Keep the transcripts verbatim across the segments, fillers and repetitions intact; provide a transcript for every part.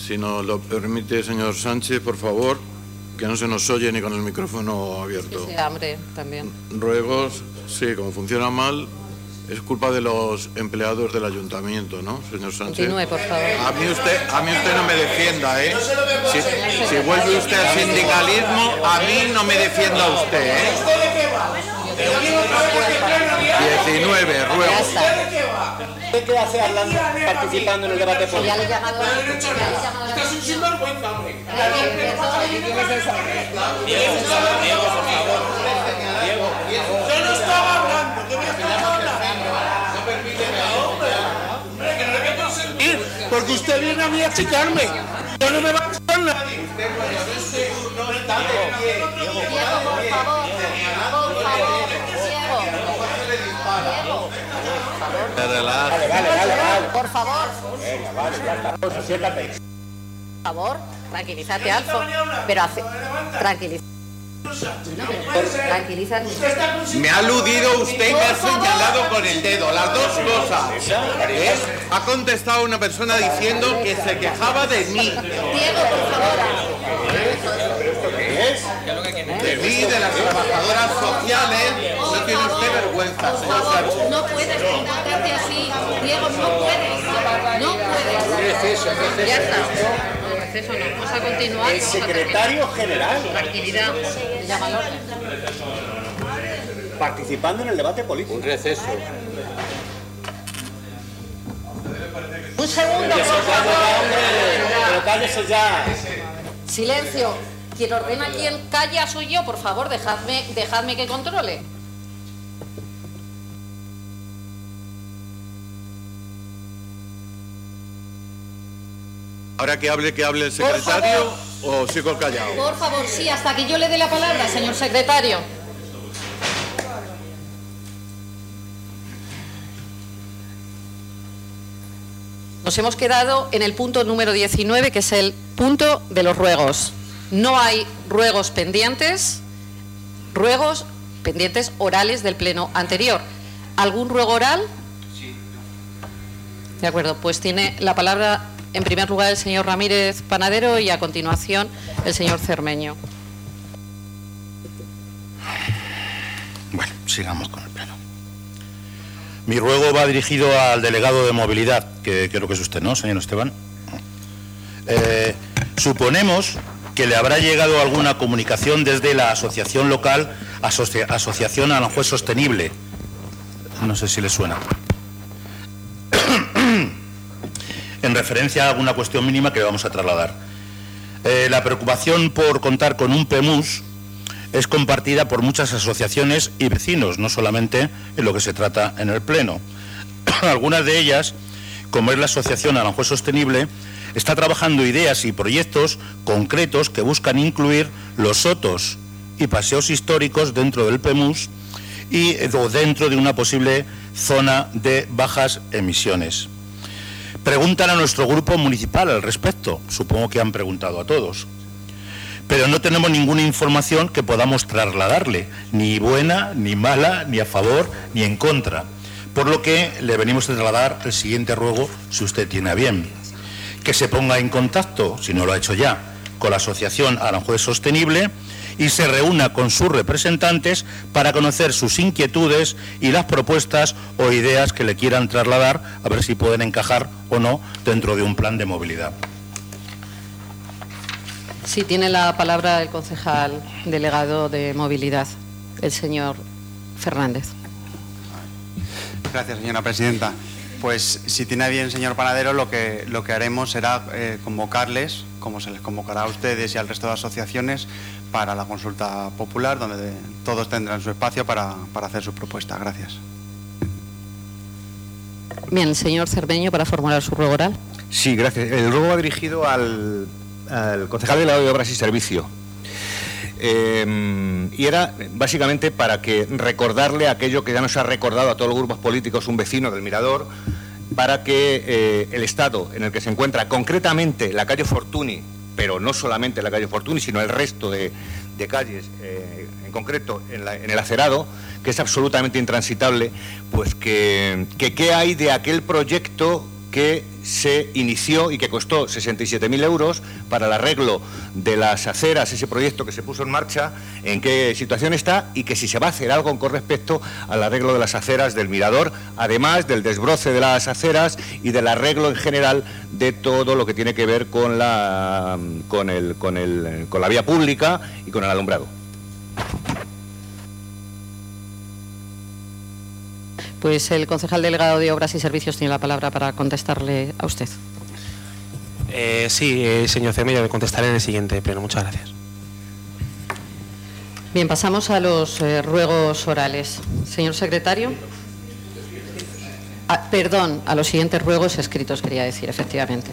Si nos lo permite, señor Sánchez, por favor, que no se nos oye ni con el micrófono abierto. Sí, hambre también. Ruegos, sí, como funciona mal, es culpa de los empleados del ayuntamiento, ¿no, señor Sánchez? Continúe, por favor. A mí usted, a mí usted no me defienda, ¿eh? Si, si vuelve usted al sindicalismo, a mí no me defienda usted, ¿eh? diecinueve, ruegos. ¿Qué hace hablando, participando en el debate político? Ya le he llamado. Estás un sinvergüenza, hombre. Diego, Diego, por favor. Diego, yo no estaba hablando, que voy a estar hablando. No permíteme, hombre. Hombre, que no le voy a consentir, porque usted viene a mí a achicarme. Yo no me va a achicar nadie. Usted cuando no se no está de pie. Diego, por favor. Por favor, Diego. Vale, vale, vale, vale. Por favor. Venga, vale, ya está. Pues, siéntate. Por favor, tranquilízate, Alfo. Pero hace... Tranquilízate. Tranquilízate. Me ha aludido usted y me ha señalado con el dedo, las dos cosas. ¿Eh? Ha contestado una persona diciendo que se quejaba de mí. Diego, por favor. ¿Qué es? De mí, de las trabajadoras sociales. No tiene usted vergüenza, señor Sánchez. No puedes comportarte así. Diego, no puedes. No puedes. Receso, receso. Ya está. No, receso no. Vamos a continuar. El secretario general. Tranquilidad. Llama al orden. Participando en el debate político. Un receso. Un segundo, por favor. Pero cállese ya. Silencio. Quien ordena quien calla soy yo. Por favor, dejadme, dejadme que controle. Ahora que hable, que hable el secretario o sigo callado. Por favor, sí, hasta que yo le dé la palabra, señor secretario. Nos hemos quedado en el punto número diecinueve, que es el punto de los ruegos. No hay ruegos pendientes, ruegos pendientes orales del pleno anterior. ¿Algún ruego oral? Sí. De acuerdo, pues tiene la palabra en primer lugar el señor Ramírez Panadero y a continuación el señor Cermeño. Bueno, sigamos con el pleno. Mi ruego va dirigido al delegado de movilidad, que creo que es usted, ¿no, señor Esteban? Eh, suponemos que le habrá llegado alguna comunicación desde la asociación local, Asoci Asociación Aranjuez Sostenible. No sé si le suena. En referencia a alguna cuestión mínima que le vamos a trasladar. Eh, la preocupación por contar con un P M U S es compartida por muchas asociaciones y vecinos, no solamente en lo que se trata en el Pleno. Algunas de ellas, como es la Asociación Aranjuez Sostenible, está trabajando ideas y proyectos concretos que buscan incluir los sotos y paseos históricos dentro del P M U S y o dentro de una posible zona de bajas emisiones. Preguntan a nuestro grupo municipal al respecto, supongo que han preguntado a todos, pero no tenemos ninguna información que podamos trasladarle, ni buena, ni mala, ni a favor, ni en contra, por lo que le venimos a trasladar el siguiente ruego, si usted tiene a bien, que se ponga en contacto, si no lo ha hecho ya, con la Asociación Aranjuez Sostenible y se reúna con sus representantes para conocer sus inquietudes y las propuestas o ideas que le quieran trasladar, a ver si pueden encajar o no dentro de un plan de movilidad. Sí, tiene la palabra el concejal delegado de movilidad, el señor Fernández. Gracias, señora presidenta. Pues si tiene bien, señor Panadero, lo que, lo que haremos será eh, convocarles, como se les convocará a ustedes y al resto de asociaciones, para la consulta popular, donde todos tendrán su espacio para, para hacer su propuesta. Gracias. Bien, señor Cermeño, para formular su ruego oral. Sí, gracias. El ruego va dirigido al, al concejal delegado de Obras y Servicio. Eh, y era básicamente para que recordarle aquello que ya nos ha recordado a todos los grupos políticos un vecino del Mirador, para que eh, el estado en el que se encuentra concretamente la calle Fortuny, pero no solamente la calle Fortuny, sino el resto de, de calles, eh, en concreto en, la, en el Acerado, que es absolutamente intransitable, pues que, que qué hay de aquel proyecto que se inició y que costó sesenta y siete mil euros para el arreglo de las aceras, ese proyecto que se puso en marcha, en qué situación está y que si se va a hacer algo con respecto al arreglo de las aceras del Mirador, además del desbroce de las aceras y del arreglo en general de todo lo que tiene que ver con la, con el, con el, con la vía pública y con el alumbrado. Pues el concejal delegado de Obras y Servicios tiene la palabra para contestarle a usted. Eh, sí, eh, señor Cermeño, me contestaré en el siguiente pleno. Muchas gracias. Bien, pasamos a los eh, ruegos orales. Señor secretario. Ah, perdón, a los siguientes ruegos escritos, quería decir, efectivamente.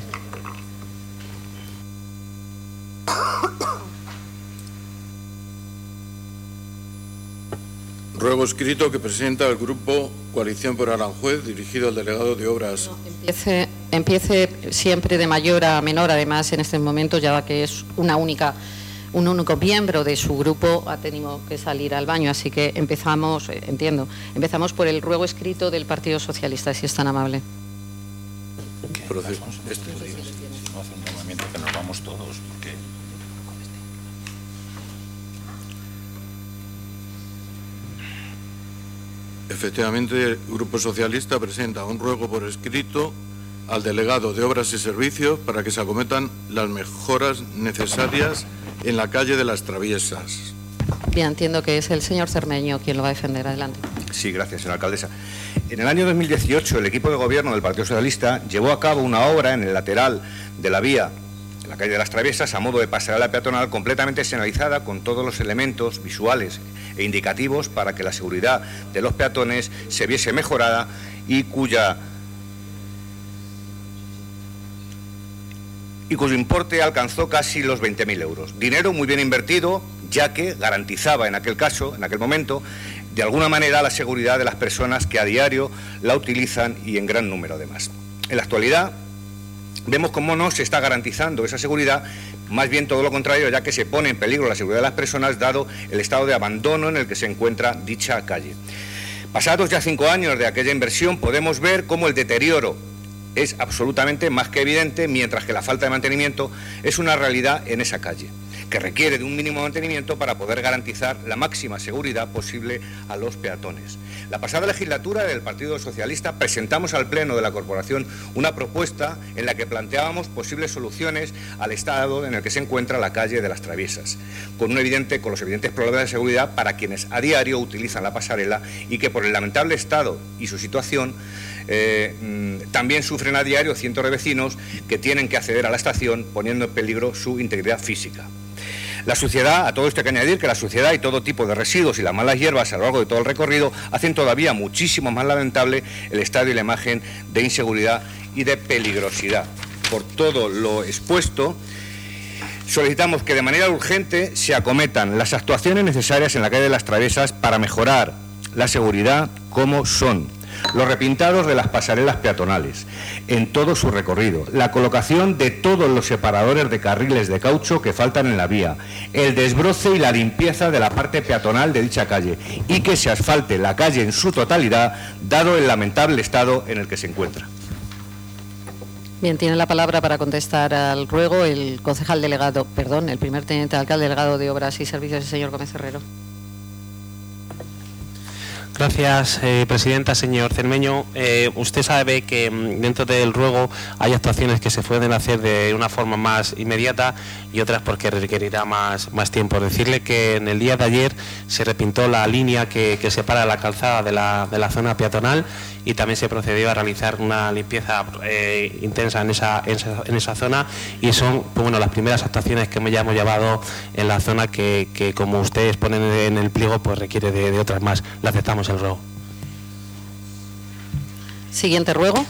Ruego escrito que presenta el Grupo Coalición por Aranjuez, dirigido al delegado de Obras. No, empiece, empiece siempre de mayor a menor, además en este momento, ya que es una única, un único miembro de su grupo ha tenido que salir al baño, así que empezamos, eh, entiendo, empezamos por el ruego escrito del Partido Socialista, si es tan amable. Proceso. Este. No hace un llamamiento que nos vamos todos, porque... Efectivamente, el Grupo Socialista presenta un ruego por escrito al delegado de Obras y Servicios para que se acometan las mejoras necesarias en la calle de las Traviesas. Bien, entiendo que es el señor Cermeño quien lo va a defender. Adelante. Sí, gracias, señora alcaldesa. En el año dos mil dieciocho, el equipo de gobierno del Partido Socialista llevó a cabo una obra en el lateral de la vía, en la calle de las Traviesas, a modo de pasarela peatonal completamente señalizada con todos los elementos visuales e indicativos para que la seguridad de los peatones se viese mejorada y cuya y cuyo importe alcanzó casi los veinte mil euros. Dinero muy bien invertido, ya que garantizaba en aquel caso, en aquel momento, de alguna manera la seguridad de las personas que a diario la utilizan y en gran número además. En la actualidad vemos cómo no se está garantizando esa seguridad, más bien todo lo contrario, ya que se pone en peligro la seguridad de las personas dado el estado de abandono en el que se encuentra dicha calle. Pasados ya cinco años de aquella inversión, podemos ver cómo el deterioro es absolutamente más que evidente, mientras que la falta de mantenimiento es una realidad en esa calle, que requiere de un mínimo mantenimiento para poder garantizar la máxima seguridad posible a los peatones. La pasada legislatura del Partido Socialista presentamos al Pleno de la Corporación una propuesta en la que planteábamos posibles soluciones al estado en el que se encuentra la calle de las Traviesas, con, un evidente, con los evidentes problemas de seguridad para quienes a diario utilizan la pasarela y que por el lamentable estado y su situación eh, también sufren a diario cientos de vecinos que tienen que acceder a la estación poniendo en peligro su integridad física. La suciedad, a todo esto hay que añadir que la suciedad y todo tipo de residuos y las malas hierbas a lo largo de todo el recorrido hacen todavía muchísimo más lamentable el estado y la imagen de inseguridad y de peligrosidad. Por todo lo expuesto, solicitamos que de manera urgente se acometan las actuaciones necesarias en la calle de las Traviesas para mejorar la seguridad, como son los repintados de las pasarelas peatonales en todo su recorrido, la colocación de todos los separadores de carriles de caucho que faltan en la vía, el desbroce y la limpieza de la parte peatonal de dicha calle y que se asfalte la calle en su totalidad, dado el lamentable estado en el que se encuentra. Bien, tiene la palabra para contestar al ruego el concejal delegado, perdón, el primer teniente alcalde delegado de Obras y Servicios, el señor Gómez Herrero. Gracias, eh, presidenta. Señor Cermeño, eh, usted sabe que mm, dentro del ruego hay actuaciones que se pueden hacer de una forma más inmediata y otras porque requerirá más, más tiempo. Decirle que en el día de ayer se repintó la línea que, que separa la calzada de la, de la zona peatonal y también se procedió a realizar una limpieza eh, intensa en esa, en, esa, en esa zona y son pues, bueno, las primeras actuaciones que ya hemos llevado en la zona que, que como ustedes ponen en el pliego, pues requiere de, de otras más. La aceptamos el ruego. Siguiente ruego.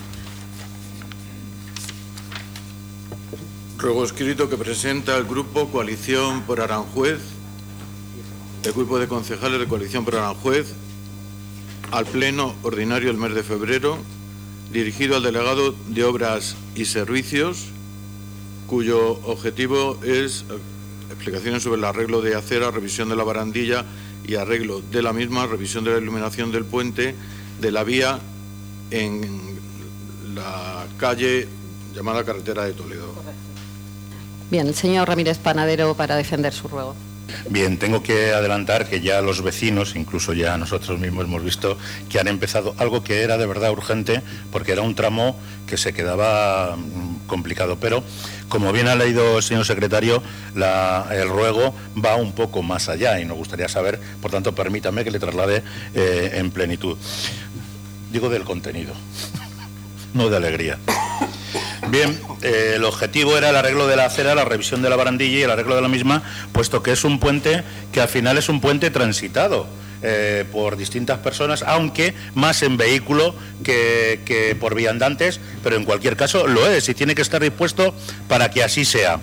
Ruego escrito que presenta el Grupo Coalición por Aranjuez, el Grupo de Concejales de Coalición por Aranjuez, al Pleno Ordinario del mes de febrero, dirigido al delegado de Obras y Servicios, cuyo objetivo es explicaciones sobre el arreglo de acera, revisión de la barandilla y arreglo de la misma, revisión de la iluminación del puente de la vía en la calle llamada Carretera de Toledo. Bien, el señor Ramírez Panadero para defender su ruego. Bien, tengo que adelantar que ya los vecinos, incluso ya nosotros mismos hemos visto que han empezado algo que era de verdad urgente, porque era un tramo que se quedaba complicado. Pero, como bien ha leído el señor secretario, la, el ruego va un poco más allá y nos gustaría saber, por tanto, permítame que le traslade eh, en plenitud. Digo del contenido, no de alegría. Bien, eh, el objetivo era el arreglo de la acera, la revisión de la barandilla y el arreglo de la misma, puesto que es un puente que al final es un puente transitado eh, por distintas personas, aunque más en vehículo que, que por viandantes, pero en cualquier caso lo es y tiene que estar dispuesto para que así sea.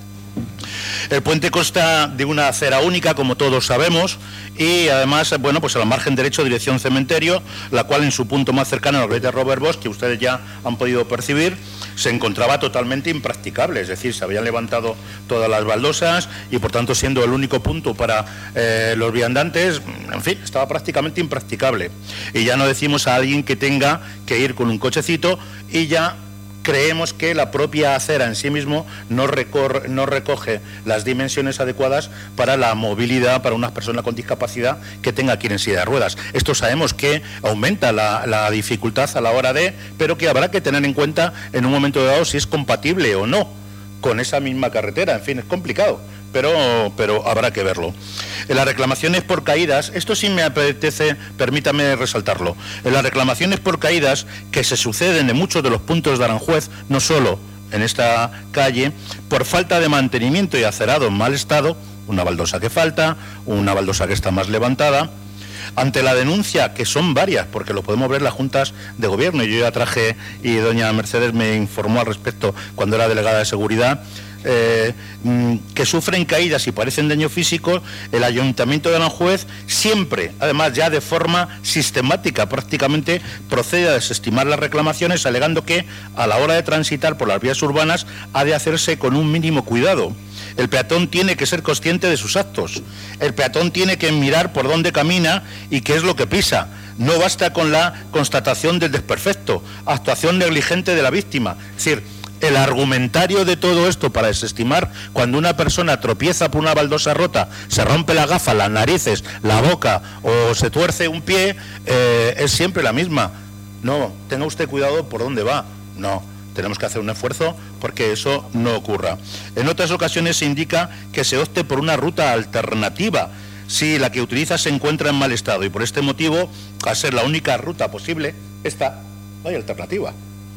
El puente consta de una acera única, como todos sabemos, y además, bueno, pues a la margen derecho, dirección cementerio, la cual en su punto más cercano a la glorieta Robert Bosch, que ustedes ya han podido percibir, se encontraba totalmente impracticable, es decir, se habían levantado todas las baldosas y, por tanto, siendo el único punto para eh, los viandantes, en fin, estaba prácticamente impracticable. Y ya no decimos a alguien que tenga que ir con un cochecito y ya creemos que la propia acera en sí mismo no, recorre, no recoge las dimensiones adecuadas para la movilidad para una persona con discapacidad que tenga que ir en silla de ruedas. Esto sabemos que aumenta la, la dificultad a la hora de, pero que habrá que tener en cuenta en un momento dado si es compatible o no con esa misma carretera. En fin, es complicado, pero, pero habrá que verlo. En las reclamaciones por caídas, esto sí me apetece, permítame resaltarlo, en las reclamaciones por caídas que se suceden en muchos de los puntos de Aranjuez, no solo en esta calle, por falta de mantenimiento y acerado en mal estado, una baldosa que falta, una baldosa que está más levantada, ante la denuncia, que son varias, porque lo podemos ver en las juntas de gobierno, y yo ya traje, y doña Mercedes me informó al respecto cuando era delegada de seguridad, Eh, que sufren caídas y padecen daño físico, el Ayuntamiento de Aranjuez siempre, además ya de forma sistemática prácticamente, procede a desestimar las reclamaciones alegando que a la hora de transitar por las vías urbanas ha de hacerse con un mínimo cuidado. El peatón tiene que ser consciente de sus actos, el peatón tiene que mirar por dónde camina y qué es lo que pisa. No basta con la constatación del desperfecto, actuación negligente de la víctima. Es decir, el argumentario de todo esto para desestimar cuando una persona tropieza por una baldosa rota, se rompe la gafa, las narices, la boca o se tuerce un pie, eh, es siempre la misma. No, tenga usted cuidado por dónde va. No, tenemos que hacer un esfuerzo porque eso no ocurra. En otras ocasiones se indica que se opte por una ruta alternativa si la que utiliza se encuentra en mal estado, y por este motivo, al ser la única ruta posible, esta no hay alternativa.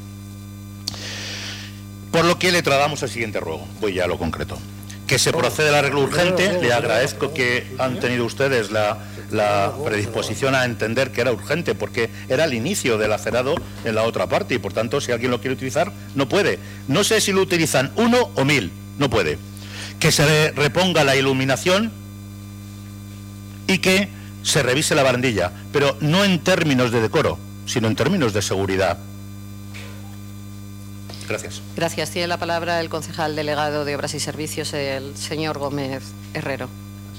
Por lo que le trasladamos el siguiente ruego, voy ya a lo concreto. Que se procede al arreglo urgente, le agradezco que han tenido ustedes la, la predisposición a entender que era urgente, porque era el inicio del acerado en la otra parte, y por tanto, si alguien lo quiere utilizar, no puede. No sé si lo utilizan uno o mil, no puede. Que se reponga la iluminación y que se revise la barandilla, pero no en términos de decoro, sino en términos de seguridad. Gracias. Gracias. Tiene la palabra el concejal delegado de Obras y Servicios, el señor Gómez Herrero.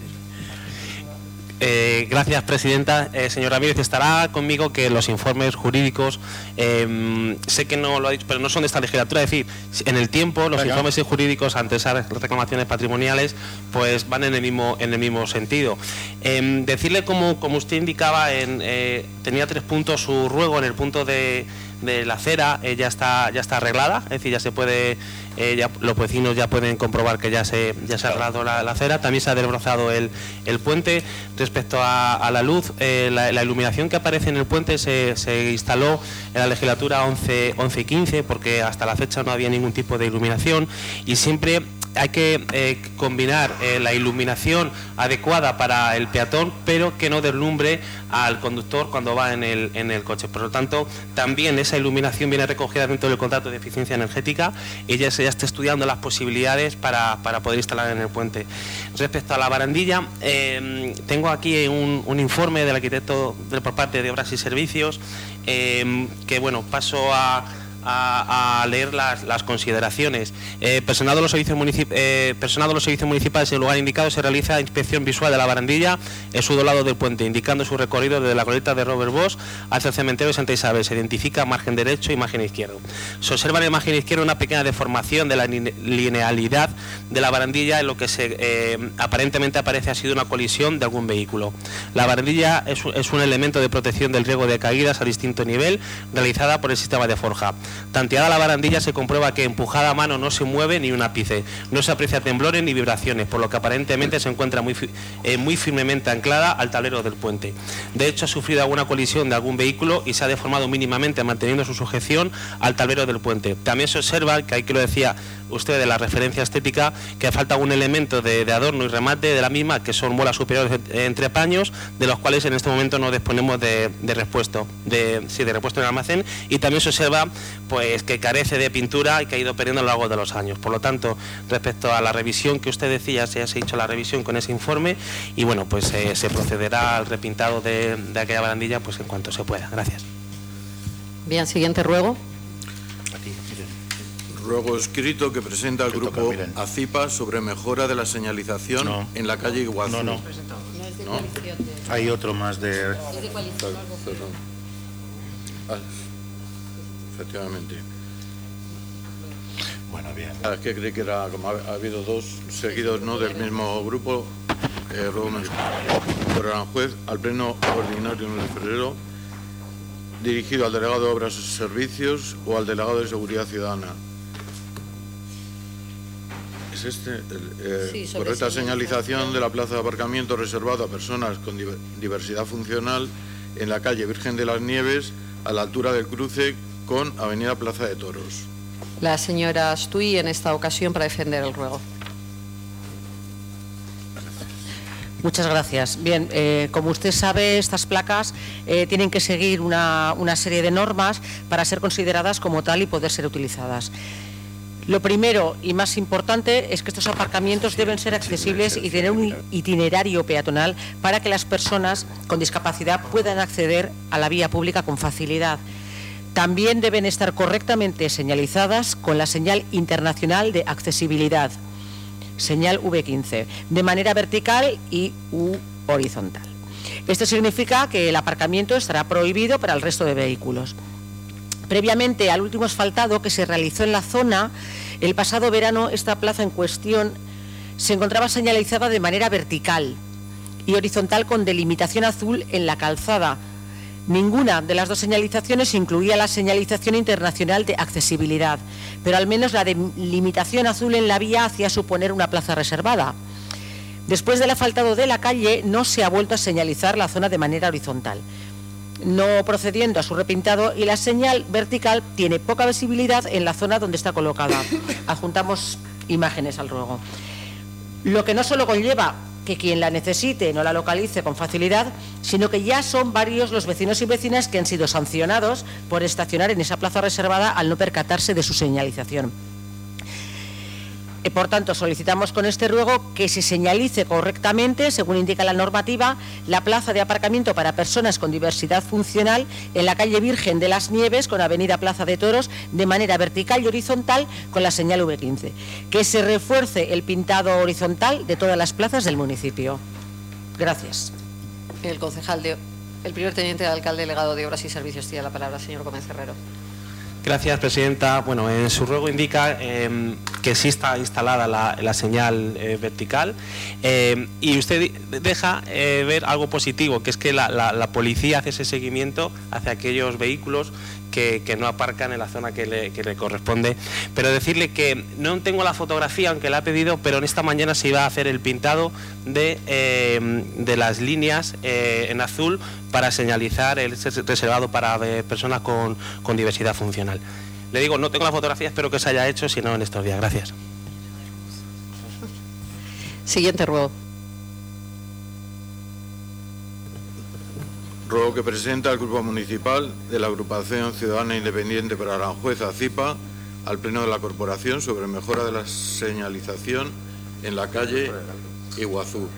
Eh, gracias, presidenta. Eh, señor Ramírez, estará conmigo que los informes jurídicos, eh, sé que no lo ha dicho, pero no son de esta legislatura. Es decir, en el tiempo, los Venga. informes jurídicos ante esas reclamaciones patrimoniales, pues van en el mismo, en el mismo sentido. Eh, decirle, como, como usted indicaba, en, eh, tenía tres puntos su ruego. En el punto de de la acera eh, ya está ya está arreglada, es decir, ya se puede, eh, ya, los vecinos ya pueden comprobar que ya se ya se ha arreglado la, la acera. También se ha desbrozado el, el puente. Respecto a, a la luz, eh, la, la iluminación que aparece en el puente se, se instaló en la legislatura once y quince, porque hasta la fecha no había ningún tipo de iluminación, y siempre hay que eh, combinar eh, la iluminación adecuada para el peatón, pero que no deslumbre al conductor cuando va en el, en el coche. Por lo tanto, también esa iluminación viene recogida dentro del contrato de eficiencia energética, y ya se ya está estudiando las posibilidades para, para poder instalar en el puente. Respecto a la barandilla, eh, tengo aquí un, un informe del arquitecto de, por parte de Obras y Servicios, eh, que bueno, paso a... a, a leer las, las consideraciones. Eh, personado, los servicios municip eh, personado los servicios municipales en el lugar indicado, se realiza inspección visual de la barandilla en su lado del puente, indicando su recorrido desde la goleta de Robert Bosch hacia el cementerio de Santa Isabel. Se identifica margen derecho y margen izquierdo. Se observa en el margen izquierdo una pequeña deformación de la linealidad de la barandilla, en lo que se, eh, aparentemente aparece ha sido una colisión de algún vehículo. La barandilla es, es un elemento de protección del riesgo de caídas a distinto nivel, realizada por el sistema de forja. Tanteada la barandilla, se comprueba que empujada a mano no se mueve ni un ápice, no se aprecia temblores ni vibraciones, por lo que aparentemente se encuentra muy, eh, muy firmemente anclada al tablero del puente. De hecho, ha sufrido alguna colisión de algún vehículo y se ha deformado mínimamente, manteniendo su sujeción al tablero del puente. También se observa, que aquí lo decía usted de la referencia estética, que falta un elemento de, de adorno y remate de la misma, que son bolas superiores entre paños, de los cuales en este momento no disponemos de, de repuesto, de, sí, de repuesto en el almacén, y también se observa pues que carece de pintura y que ha ido perdiendo a lo largo de los años. Por lo tanto, respecto a la revisión que usted decía, se ha hecho la revisión con ese informe y bueno, pues eh, se procederá al repintado de, de aquella barandilla pues en cuanto se pueda. Gracias. Bien, siguiente ruego. Ruego escrito que presenta el grupo ACIPA sobre mejora de la señalización no. en la calle Iguazú. No, no. ¿No? Hay otro más de... Perdón. Ah, efectivamente. Bueno, bien. Ah, es que creí que era, como ha, ha habido dos seguidos, ¿no?, del mismo grupo. Eh, ruego por Aranjuez al pleno ordinario en febrero, dirigido al delegado de Obras y Servicios o al delegado de Seguridad Ciudadana. Es este, el, eh, sí, correcta señalización de la plaza de aparcamiento reservado a personas con diversidad funcional en la calle Virgen de las Nieves, a la altura del cruce con Avenida Plaza de Toros. La señora Astuy, en esta ocasión, para defender el ruego. Muchas gracias. Bien, eh, como usted sabe, estas placas eh, tienen que seguir una, una serie de normas para ser consideradas como tal y poder ser utilizadas. Lo primero y más importante es que estos aparcamientos deben ser accesibles y tener un itinerario peatonal para que las personas con discapacidad puedan acceder a la vía pública con facilidad. También deben estar correctamente señalizadas con la señal internacional de accesibilidad, señal V quince, de manera vertical y u horizontal. Esto significa que el aparcamiento estará prohibido para el resto de vehículos. Previamente al último asfaltado que se realizó en la zona, el pasado verano, esta plaza en cuestión se encontraba señalizada de manera vertical y horizontal con delimitación azul en la calzada. Ninguna de las dos señalizaciones incluía la señalización internacional de accesibilidad, pero al menos la delimitación azul en la vía hacía suponer una plaza reservada. Después del asfaltado de la calle no se ha vuelto a señalizar la zona de manera horizontal, no procediendo a su repintado, y la señal vertical tiene poca visibilidad en la zona donde está colocada. Adjuntamos imágenes al ruego. Lo que no solo conlleva que quien la necesite no la localice con facilidad, sino que ya son varios los vecinos y vecinas que han sido sancionados por estacionar en esa plaza reservada al no percatarse de su señalización. Por tanto, solicitamos con este ruego que se señalice correctamente, según indica la normativa, la plaza de aparcamiento para personas con diversidad funcional en la calle Virgen de las Nieves con Avenida Plaza de Toros de manera vertical y horizontal con la señal V quince. Que se refuerce el pintado horizontal de todas las plazas del municipio. Gracias. El concejal de, el primer teniente de alcalde delegado de Obras y Servicios tiene la palabra, señor Gómez Herrero. Gracias, presidenta. Bueno, en su ruego indica eh, que sí está instalada la, la señal eh, vertical eh, y usted deja eh, ver algo positivo, que es que la, la, la policía hace ese seguimiento hacia aquellos vehículos que, que no aparcan en la zona que le, que le corresponde. Pero decirle que no tengo la fotografía, aunque la ha pedido, pero en esta mañana se iba a hacer el pintado de, eh, de las líneas eh, en azul para señalizar el reservado para eh, personas con, con diversidad funcional. Le digo, no tengo la fotografía, espero que se haya hecho, si no en estos días. Gracias. Siguiente ruego. Ruego que presenta el Grupo Municipal de la Agrupación Ciudadana Independiente para Aranjuez, ACIPA, al Pleno de la Corporación sobre mejora de la señalización en la calle Iguazú.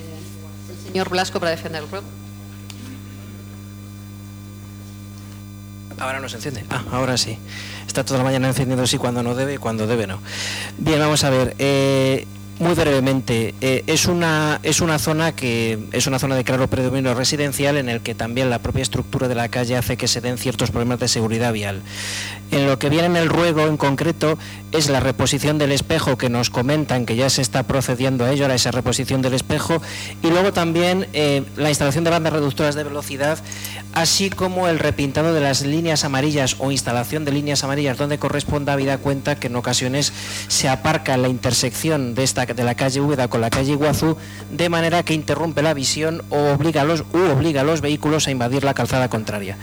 Señor Blasco, para defender el ruego. Ahora no se enciende. Ah, ahora sí. Está toda la mañana encendiendo sí cuando no debe y cuando debe no. Bien, vamos a ver. Eh, muy brevemente, eh, es una es una zona que es una zona de claro predominio residencial en el que también la propia estructura de la calle hace que se den ciertos problemas de seguridad vial. En lo que viene en el ruego en concreto es la reposición del espejo, que nos comentan que ya se está procediendo a ello, a esa reposición del espejo, y luego también eh, la instalación de bandas reductoras de velocidad, así como el repintado de las líneas amarillas o instalación de líneas amarillas donde corresponda, habida cuenta que en ocasiones se aparca en la intersección de esta de la calle Úbeda con la calle Iguazú, de manera que interrumpe la visión o obliga a los, u obliga a los vehículos a invadir la calzada contraria.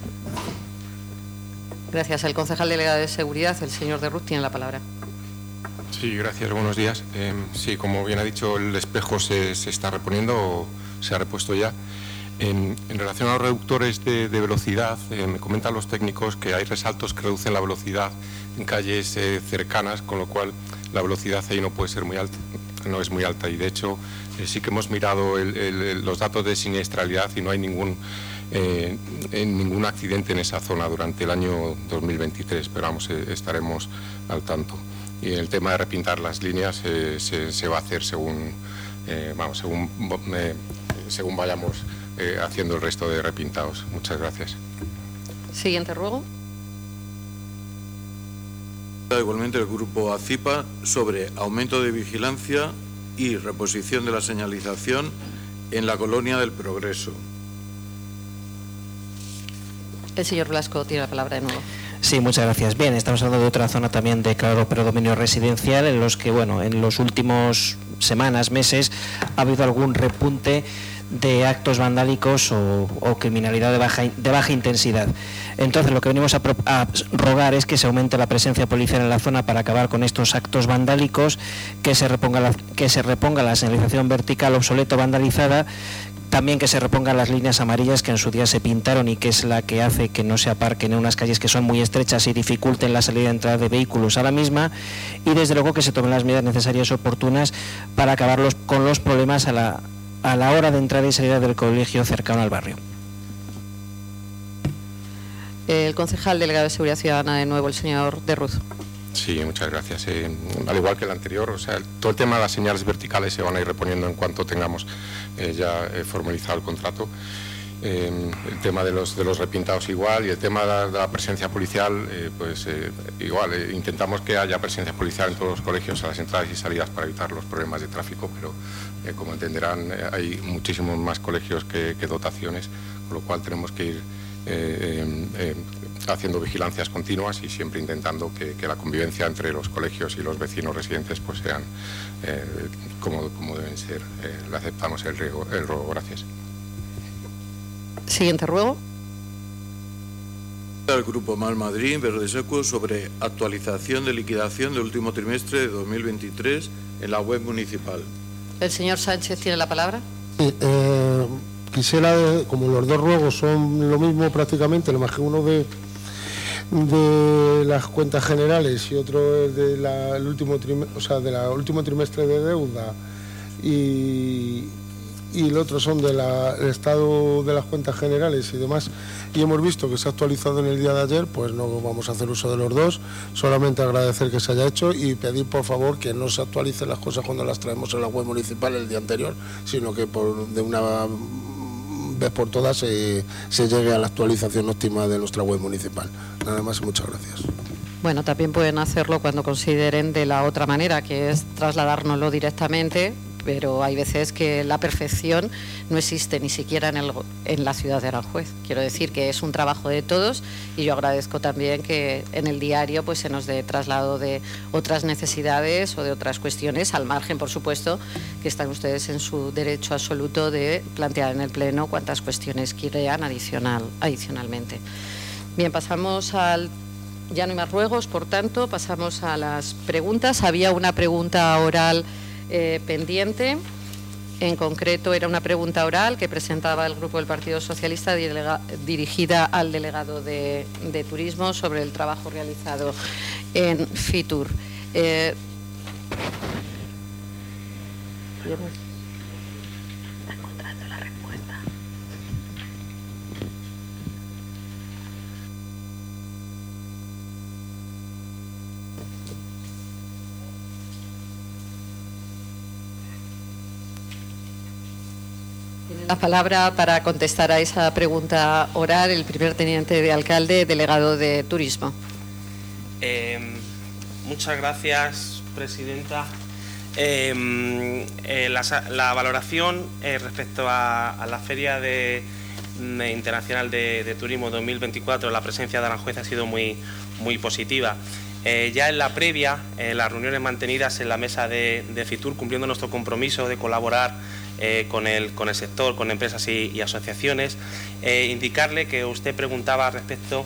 Gracias. El concejal delegado de Seguridad, el señor de Ruz, tiene la palabra. Sí, gracias. Buenos días. Eh, sí, como bien ha dicho, el espejo se, se está reponiendo, o se ha repuesto ya. En, en relación a los reductores de, de velocidad, eh, me comentan los técnicos que hay resaltos que reducen la velocidad en calles eh, cercanas, con lo cual la velocidad ahí no puede ser muy alta, no es muy alta. Y de hecho eh, sí que hemos mirado el, el, los datos de siniestralidad y no hay ningún eh, ningún accidente en esa zona durante el año dos mil veintitrés, pero vamos, eh, estaremos al tanto. Y el tema de repintar las líneas eh, se, se va a hacer según eh, vamos según eh, según vayamos eh, haciendo el resto de repintados. Muchas gracias. Siguiente ruego. Igualmente el grupo ACIPA sobre aumento de vigilancia y reposición de la señalización en la colonia del Progreso. El señor Blasco tiene la palabra de nuevo. Sí, muchas gracias. Bien, estamos hablando de otra zona también de claro predominio residencial, en los que, bueno, en los últimos semanas, meses, ha habido algún repunte de actos vandálicos o, o criminalidad de baja, de baja intensidad. Entonces, lo que venimos a, pro, a rogar es que se aumente la presencia policial en la zona para acabar con estos actos vandálicos, que se reponga la, que se reponga la señalización vertical obsoleta o vandalizada, también que se repongan las líneas amarillas que en su día se pintaron y que es la que hace que no se aparquen en unas calles que son muy estrechas y dificulten la salida y entrada de vehículos a la misma, y desde luego que se tomen las medidas necesarias y oportunas para acabar los, con los problemas a la, a la hora de entrada y salida del colegio cercano al barrio. El concejal delegado de Seguridad Ciudadana, de nuevo, el señor de Ruz. Sí, muchas gracias. Eh, al igual que el anterior, o sea, todo el tema de las señales verticales se van a ir reponiendo en cuanto tengamos eh, ya eh, formalizado el contrato. Eh, el tema de los de los repintados igual, y el tema de la, de la presencia policial, eh, pues eh, igual, eh, intentamos que haya presencia policial en todos los colegios a las entradas y salidas para evitar los problemas de tráfico, pero eh, como entenderán, eh, hay muchísimos más colegios que, que dotaciones, con lo cual tenemos que ir Eh, eh, haciendo vigilancias continuas y siempre intentando que, que la convivencia entre los colegios y los vecinos residentes pues sean eh, como, como deben ser. Eh, le aceptamos el ruego, el ruego. Gracias. Siguiente ruego. El grupo Mal Madrid, Verde Seco, sobre actualización de liquidación del último trimestre de dos mil veintitrés en la web municipal. El señor Sánchez tiene la palabra. Sí, eh... Quisiera, como los dos ruegos son lo mismo prácticamente, lo más que uno de, de las cuentas generales y otro es de la, el último trimestre, o sea, de la último trimestre de deuda, y, y el otro son del estado de las cuentas generales y demás, y hemos visto que se ha actualizado en el día de ayer, pues no vamos a hacer uso de los dos, solamente agradecer que se haya hecho y pedir por favor que no se actualicen las cosas cuando las traemos en la web municipal el día anterior, sino que por, de una vez por todas se, se llegue a la actualización óptima de nuestra web municipal. Nada más y muchas gracias. Bueno, también pueden hacerlo cuando consideren de la otra manera, que es trasladárnoslo directamente, pero hay veces que la perfección no existe ni siquiera en, el, en la ciudad de Aranjuez. Quiero decir que es un trabajo de todos y yo agradezco también que en el diario pues se nos dé traslado de otras necesidades o de otras cuestiones, al margen, por supuesto, que están ustedes en su derecho absoluto de plantear en el Pleno cuantas cuestiones quieran adicional, adicionalmente. Bien, pasamos al... Ya no hay más ruegos, por tanto, pasamos a las preguntas. Había una pregunta oral Eh, pendiente, en concreto era una pregunta oral que presentaba el Grupo del Partido Socialista delega, dirigida al delegado de, de Turismo sobre el trabajo realizado en Fitur. Eh, ¿Está encontrando la respuesta? La palabra para contestar a esa pregunta oral el primer teniente de alcalde, delegado de Turismo. Eh, muchas gracias, presidenta. Eh, eh, la, la valoración eh, respecto a, a la Feria de, de Internacional de, de Turismo dos mil veinticuatro, la presencia de Aranjuez ha sido muy, muy positiva. Eh, ya en la previa, en las reuniones mantenidas en la mesa de, de FITUR, cumpliendo nuestro compromiso de colaborar eh, con, el, con el sector, con empresas y, y asociaciones, eh, indicarle que usted preguntaba respecto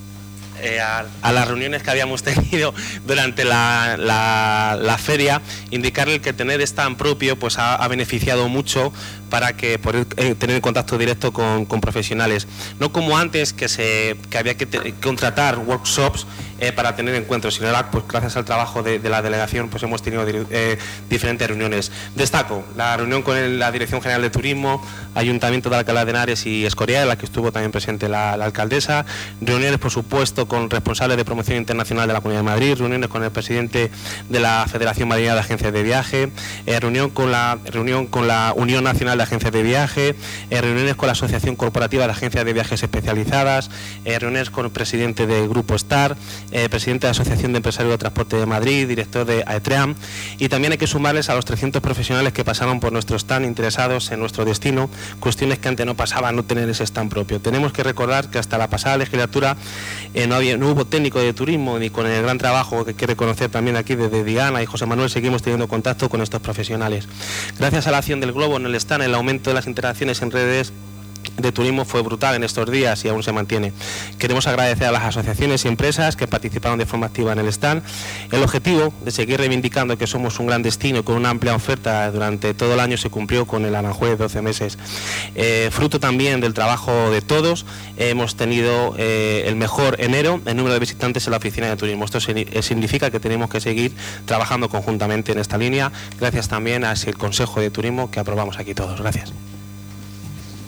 Eh, a, a las reuniones que habíamos tenido durante la, la, la feria, indicarle que tener stand propio pues ha, ha beneficiado mucho para que poder eh, tener contacto directo con, con profesionales, no como antes que se que había que te, contratar workshops eh, para tener encuentros, sino ahora pues gracias al trabajo de, de la delegación pues hemos tenido eh, diferentes reuniones. Destaco la reunión con el, la Dirección General de Turismo, Ayuntamiento de Alcalá de Henares y Escorial, en la que estuvo también presente la, la alcaldesa, reuniones por supuesto con responsables de promoción internacional de la Comunidad de Madrid, reuniones con el presidente de la Federación Madrileña de Agencias de Viaje, eh, reunión con la reunión con la Unión Nacional de Agencias de Viaje, eh, reuniones con la Asociación Corporativa de Agencias de Viajes Especializadas, eh, reuniones con el presidente del Grupo Star, eh, presidente de la Asociación de Empresarios de Transporte de Madrid, director de AETREAM, y también hay que sumarles a los trescientos profesionales que pasaron por nuestro stand interesados en nuestro destino, cuestiones que antes no pasaban, no tener ese stand propio. Tenemos que recordar que hasta la pasada legislatura eh, no había no hubo técnico de turismo, ni con el gran trabajo que hay que reconocer también aquí desde Diana y José Manuel seguimos teniendo contacto con estos profesionales. Gracias a la acción del Globo en el stand, el aumento de las interacciones en redes de turismo fue brutal en estos días y aún se mantiene. Queremos agradecer a las asociaciones y empresas que participaron de forma activa en el stand. El objetivo de seguir reivindicando que somos un gran destino con una amplia oferta durante todo el año se cumplió con el Aranjuez doce meses. Eh, fruto también del trabajo de todos, eh, hemos tenido eh, el mejor enero en número de visitantes en la oficina de turismo. Esto significa que tenemos que seguir trabajando conjuntamente en esta línea, gracias también a ese Consejo de Turismo que aprobamos aquí todos. Gracias.